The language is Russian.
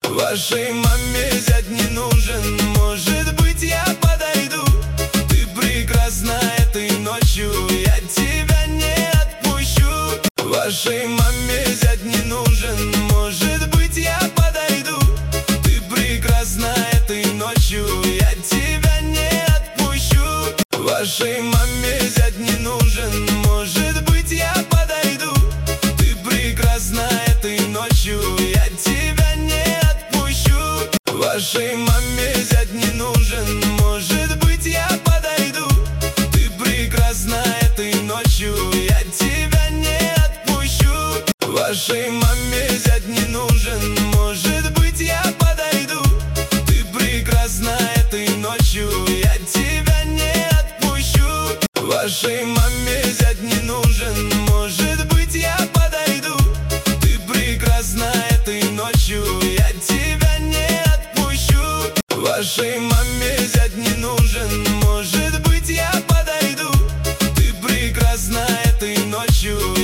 Вашей маме зять не нужен, может быть, я подойду. Ты прекрасна этой ночью, я тебя не отпущу. Вашей маме зять не нужен, может быть, я подойду. Ты прекрасна этой ночью, я тебя не отпущу. Вашей маме зять не нужен, может быть, я подойду. Ты прекрасна этой ночью, я тебя не отпущу. Вашей маме зять не нужен, может быть, я подойду. Ты прекрасна этой ночью, я тебя не отпущу. Вашей маме зять не нужен, может быть, я подойду. Ты прекрасна этой ночью, я тебя не отпущу. Вашей маме зять не нужен, может быть, я подойду. Ты прекрасна этой ночью, я тебя не отпущу. Вашей маме зять не нужен, может быть, я подойду. Ты прекрасна этой ночью.